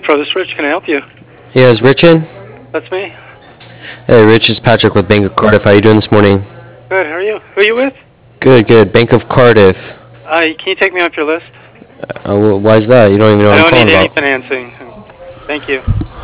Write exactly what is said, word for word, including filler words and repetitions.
Pro, this is Rich. Can I help you? Yeah, is Rich in? That's me. Hey, Rich, it's Patrick with Bank of Cardiff. How you doing this morning? Good. How are you? Who are you with? Good, good. Bank of Cardiff. Uh, can you take me off your list? Uh, wh- why is that? You don't even know I what I'm don't calling need any about. financing. Thank you.